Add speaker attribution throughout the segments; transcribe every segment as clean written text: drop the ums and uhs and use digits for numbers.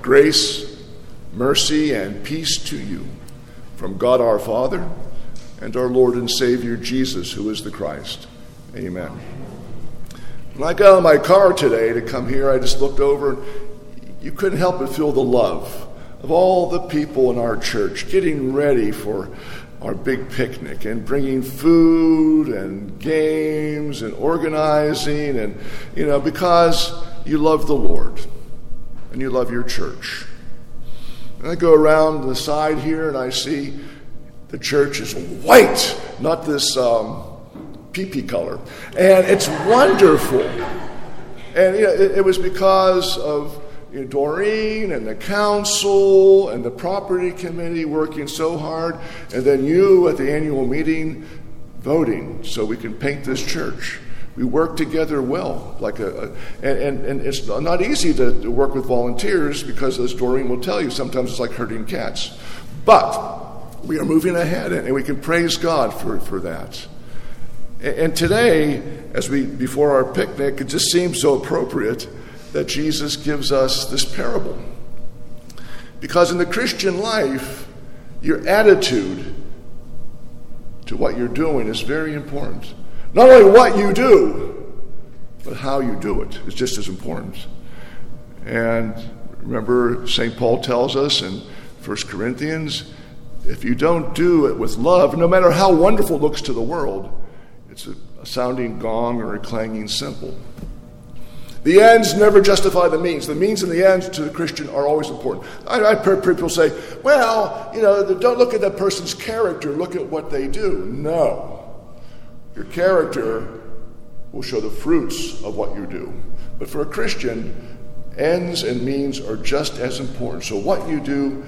Speaker 1: Grace, mercy, and peace to you from God our Father and our Lord and Savior Jesus, who is the Christ. Amen. When I got out of my car today to come here, I just looked over, and you couldn't help but feel the love of all the people in our church getting ready for our big picnic and bringing food and games and organizing and, because you love the Lord and you love your church. And I go around the side here and I see the church is white, not this pee-pee color. And it's wonderful. And it was because of Doreen and the council and the property committee working so hard, and then you at the annual meeting voting so we can paint this church. We work together well, and it's not easy to work with volunteers because, as Doreen will tell you, sometimes it's like herding cats. But we are moving ahead, and we can praise God for that. And today, before our picnic, it just seems so appropriate that Jesus gives us this parable. Because in the Christian life, your attitude to what you're doing is very important. Not only what you do, but how you do it is just as important. And remember, St. Paul tells us in 1 Corinthians, if you don't do it with love, no matter how wonderful it looks to the world, it's a sounding gong or a clanging cymbal. The ends never justify the means. The means and the ends to the Christian are always important. I've heard people say, well, don't look at that person's character, look at what they do. No. Your character will show the fruits of what you do. But for a Christian, ends and means are just as important. So what you do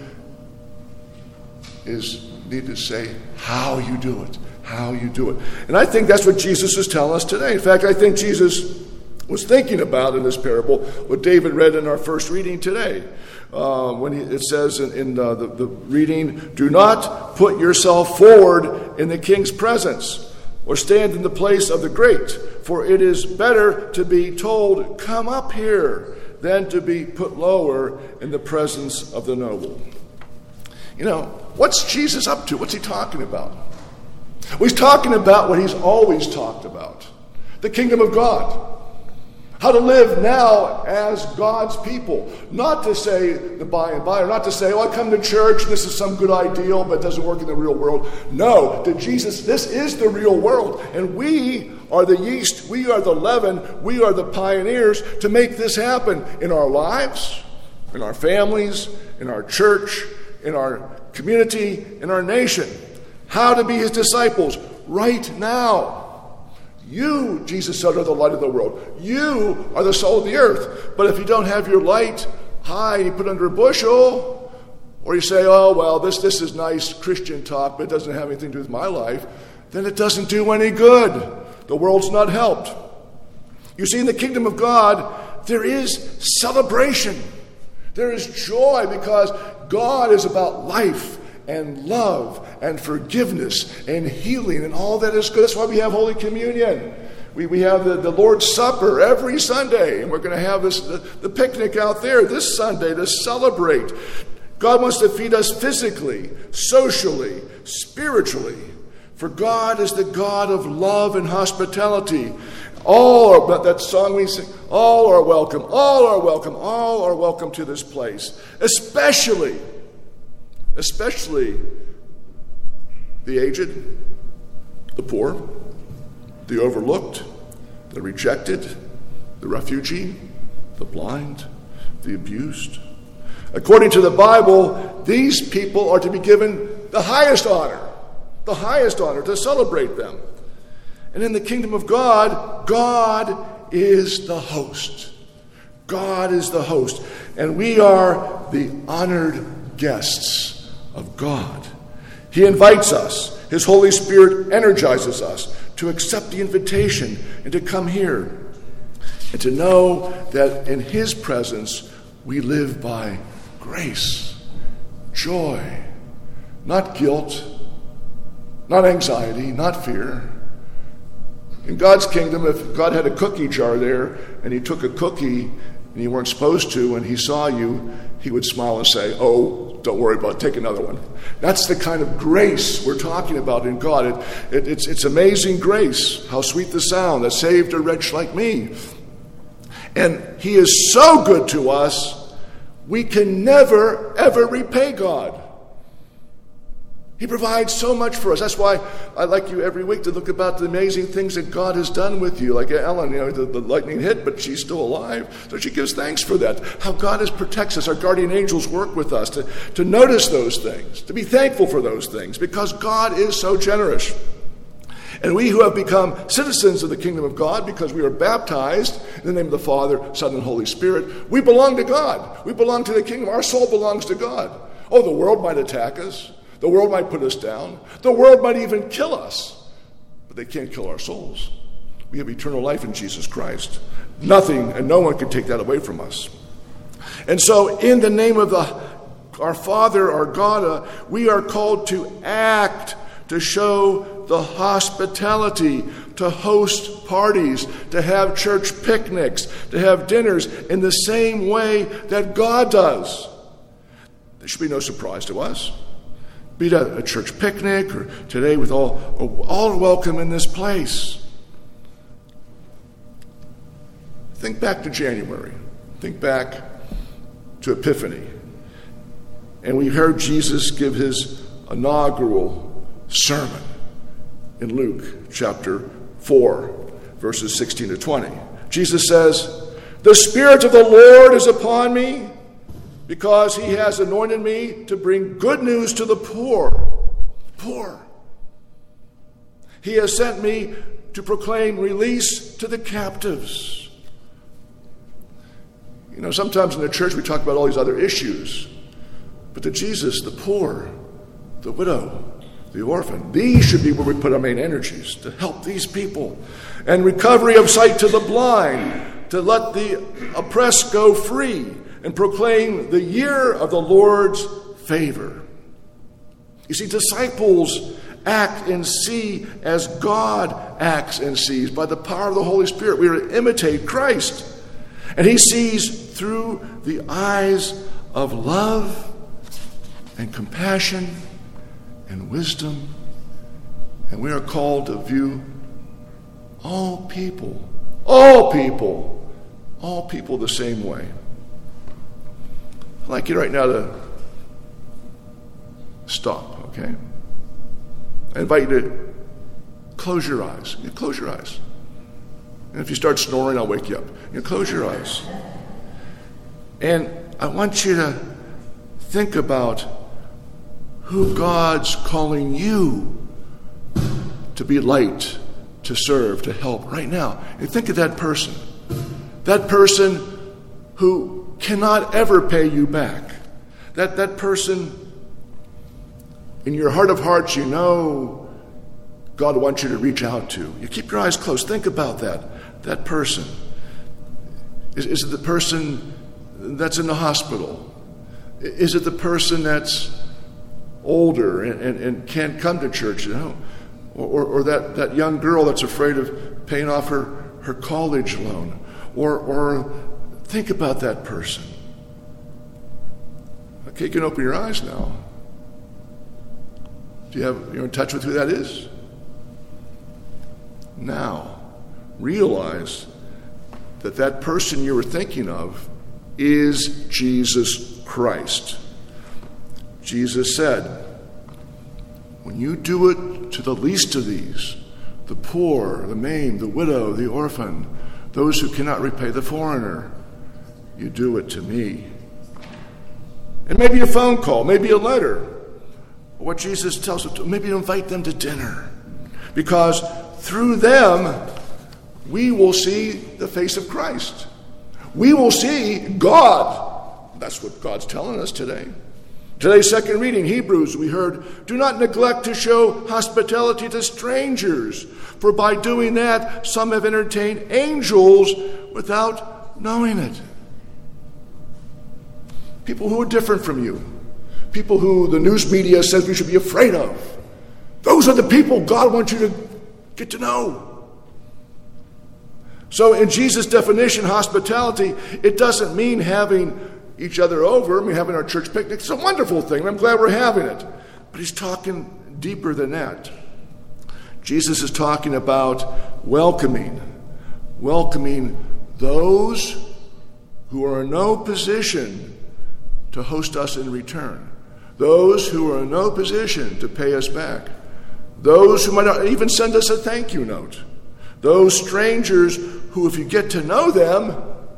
Speaker 1: need to say how you do it. How you do it. And I think that's what Jesus is telling us today. In fact, I think Jesus was thinking about in this parable what David read in our first reading today. It says in the reading, do not put yourself forward in the king's presence or stand in the place of the great, for it is better to be told, come up here, than to be put lower in the presence of the noble. What's Jesus up to? What's he talking about? Well, he's talking about what he's always talked about, the kingdom of God. How to live now as God's people. Not to say the by and by, or not to say, I come to church, this is some good ideal, but it doesn't work in the real world. No, to Jesus, this is the real world. And we are the yeast, we are the leaven, we are the pioneers to make this happen in our lives, in our families, in our church, in our community, in our nation. How to be his disciples right now. You, Jesus said, are the light of the world. You are the salt of the earth. But if you don't have your light high and you put it under a bushel, or you say, this is nice Christian talk, but it doesn't have anything to do with my life, then it doesn't do any good. The world's not helped. You see, in the kingdom of God, there is celebration. There is joy because God is about life and love and forgiveness and healing and all that is good. That's why we have Holy Communion. We have the Lord's Supper every Sunday, and we're going to have the picnic out there this Sunday to celebrate. God wants to feed us physically, socially, spiritually. For God is the God of love and hospitality. That song we sing, all are welcome, all are welcome, all are welcome to this place. Especially the aged, the poor, the overlooked, the rejected, the refugee, the blind, the abused. According to the Bible, these people are to be given the highest honor to celebrate them. And in the kingdom of God, God is the host. God is the host. And we are the honored guests of God. He invites us. His Holy Spirit energizes us to accept the invitation and to come here and to know that in His presence we live by grace, joy, not guilt, not anxiety, not fear. In God's kingdom, if God had a cookie jar there and He took a cookie and you weren't supposed to, and he saw you, he would smile and say, "Oh, don't worry about it, take another one." That's the kind of grace we're talking about in God. It's amazing grace. How sweet the sound that saved a wretch like me. And he is so good to us, we can never, ever repay God. He provides so much for us. That's why I like you every week to look about the amazing things that God has done with you. Like Ellen, the lightning hit, but she's still alive. So she gives thanks for that. How God protects us. Our guardian angels work with us to notice those things, to be thankful for those things, because God is so generous. And we who have become citizens of the kingdom of God because we are baptized in the name of the Father, Son, and Holy Spirit, we belong to God. We belong to the kingdom. Our soul belongs to God. Oh, the world might attack us. The world might put us down. The world might even kill us. But they can't kill our souls. We have eternal life in Jesus Christ. Nothing and no one can take that away from us. And so in the name of our Father, our God, we are called to act, to show the hospitality, to host parties, to have church picnics, to have dinners in the same way that God does. There should be no surprise to us. Be it a church picnic or today with all welcome in this place. Think back to January. Think back to Epiphany. And we heard Jesus give his inaugural sermon in Luke chapter 4, verses 16 to 20. Jesus says, "The Spirit of the Lord is upon me, because he has anointed me to bring good news to the poor. He has sent me to proclaim release to the captives." Sometimes in the church we talk about all these other issues, but to Jesus, the poor, the widow, the orphan, these should be where we put our main energies, to help these people. And recovery of sight to the blind, to let the oppressed go free, and proclaim the year of the Lord's favor. You see, disciples act and see as God acts and sees. By the power of the Holy Spirit, we are to imitate Christ. And he sees through the eyes of love and compassion and wisdom. And we are called to view all people the same way. I'd like you right now to stop, okay? I invite you to close your eyes. Close your eyes. And if you start snoring, I'll wake you up. Close your eyes. And I want you to think about who God's calling you to be light, to serve, to help right now. And think of that person. That person who cannot ever pay you back. That person, in your heart of hearts, God wants you to reach out to. You keep your eyes closed. Think about that person. Is it the person that's in the hospital? Is it the person that's older and can't come to church, or that young girl that's afraid of paying off her college loan? Or think about that person. Okay, you can open your eyes now. You're in touch with who that is? Now, realize that person you were thinking of is Jesus Christ. Jesus said, "When you do it to the least of these, the poor, the maimed, the widow, the orphan, those who cannot repay the foreigner, you do it to me." And maybe a phone call, maybe a letter. What Jesus tells us, maybe invite them to dinner. Because through them, we will see the face of Christ. We will see God. That's what God's telling us today. Today's second reading, Hebrews, we heard, "Do not neglect to show hospitality to strangers, for by doing that, some have entertained angels without knowing it." People who are different from you. People who the news media says we should be afraid of. Those are the people God wants you to get to know. So in Jesus' definition, hospitality, it doesn't mean having each other over. I mean, having our church picnic. It's a wonderful thing. I'm glad we're having it. But he's talking deeper than that. Jesus is talking about welcoming those who are in no position to host us in return. Those who are in no position to pay us back. Those who might not even send us a thank you note. Those strangers who, if you get to know them,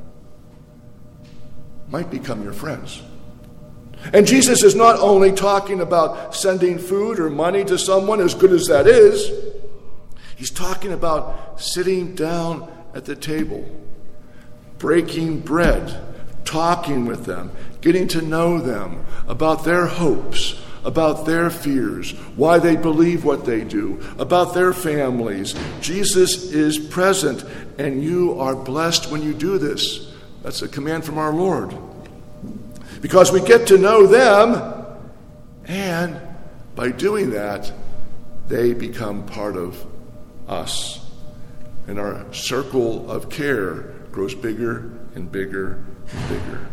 Speaker 1: might become your friends. And Jesus is not only talking about sending food or money to someone, as good as that is. He's talking about sitting down at the table, breaking bread, talking with them, getting to know them about their hopes, about their fears, why they believe what they do, about their families. Jesus is present, and you are blessed when you do this. That's a command from our Lord. Because we get to know them, and by doing that, they become part of us. And our circle of care grows bigger and bigger and bigger.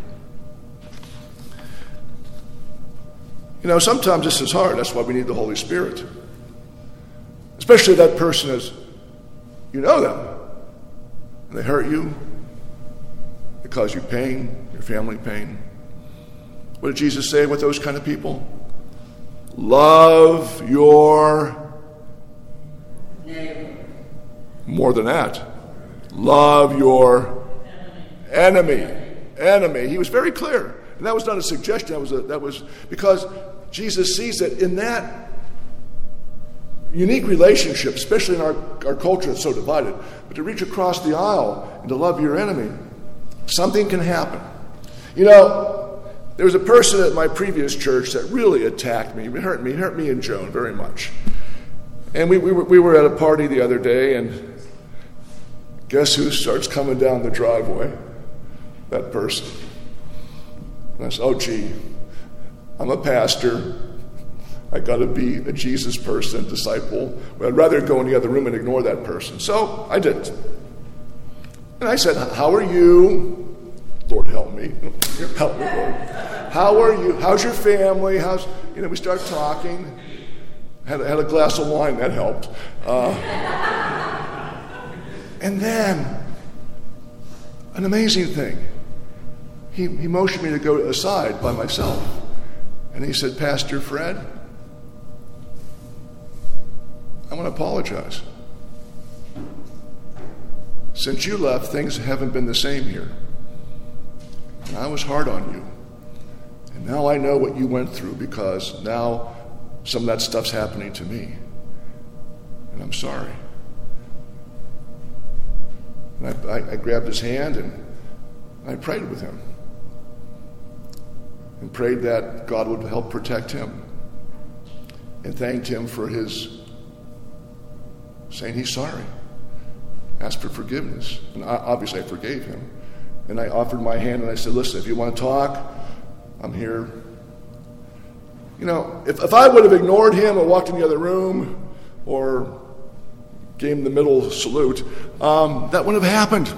Speaker 1: You know, sometimes this is hard. That's why we need the Holy Spirit. Especially that person is, you know them, and they hurt you. They cause you pain, your family pain. What did Jesus say with those kind of people? Love your neighbor. More than that. Love your enemy. He was very clear. And that was not a suggestion. That was because Jesus sees that in that unique relationship, especially in our culture that's so divided, but to reach across the aisle and to love your enemy, something can happen. You know, there was a person at my previous church that really attacked me. It hurt me and Joan very much. And we were at a party the other day, and guess who starts coming down the driveway? That person. And I said, oh, gee, I'm a pastor. I got to be a Jesus person, disciple. But I'd rather go in the other room and ignore that person. So I didn't. And I said, how are you? Lord, help me. Help me, Lord. How are you? How's your family? We start talking. Had a glass of wine. That helped. And then, an amazing thing. He motioned me to go aside by myself. And he said, Pastor Fred, I want to apologize. Since you left, things haven't been the same here. And I was hard on you. And now I know what you went through, because now some of that stuff's happening to me. And I'm sorry. And I grabbed his hand and I prayed with him. And prayed that God would help protect him. And thanked him for his saying he's sorry. Asked for forgiveness. And obviously I forgave him. And I offered my hand and I said, listen, if you want to talk, I'm here. You know, if I would have ignored him or walked in the other room or gave him the middle salute, that wouldn't have happened.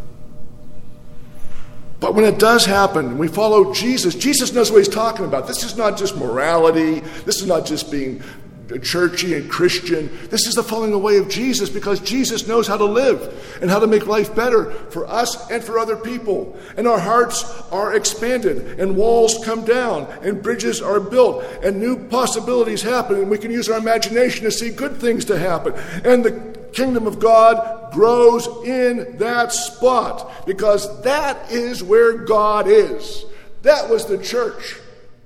Speaker 1: But when it does happen, we follow Jesus. Jesus knows what he's talking about. This is not just morality. This is not just being churchy and Christian. This is the following the way of Jesus, because Jesus knows how to live and how to make life better for us and for other people. And our hearts are expanded, and walls come down, and bridges are built, and new possibilities happen, and we can use our imagination to see good things to happen. And the kingdom of God grows in that spot, because that is where God is. That was the church.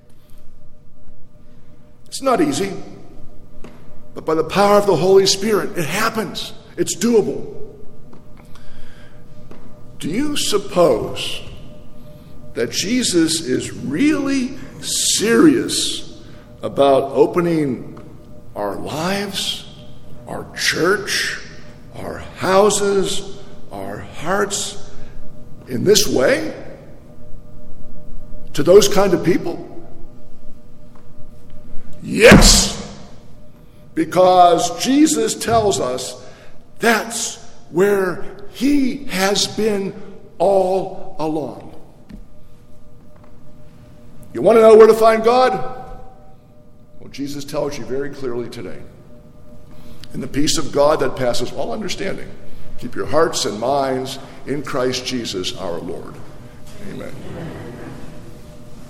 Speaker 1: It's not easy, but by the power of the Holy Spirit, it happens. It's doable. Do you suppose that Jesus is really serious about opening our lives, our church, our houses, our hearts in this way to those kind of people? Yes, because Jesus tells us that's where he has been all along. You want to know where to find God? Well, Jesus tells you very clearly today. In the peace of God that passes all understanding, keep your hearts and minds in Christ Jesus our Lord. Amen.